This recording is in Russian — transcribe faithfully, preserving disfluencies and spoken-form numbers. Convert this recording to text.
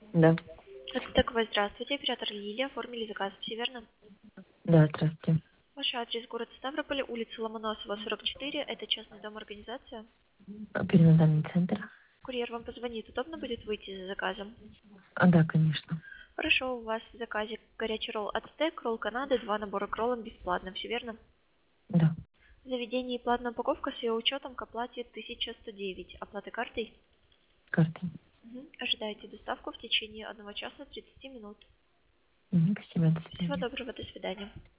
Да. Это такое, здравствуйте, оператор Лилия, оформили заказ, все верно? Да, здравствуйте. Ваш адрес город Ставрополь, улица Ломоносова, сорок четыре, это частный дом, организация. А, Перинатальный центр? Курьер вам позвонит, удобно будет выйти за заказом? А, да, конечно. Хорошо, у вас в заказе горячий ролл Ацтек, ролл Канады, два набора к роллам бесплатно, все верно? Да, В заведении платная упаковка с ее учетом к оплате тысяча сто девять. Оплата картой? картой. Мгм. Ожидайте доставку в течение одного часа тридцати минут. Мгм, спасибо, до Всего свидания. доброго, до свидания.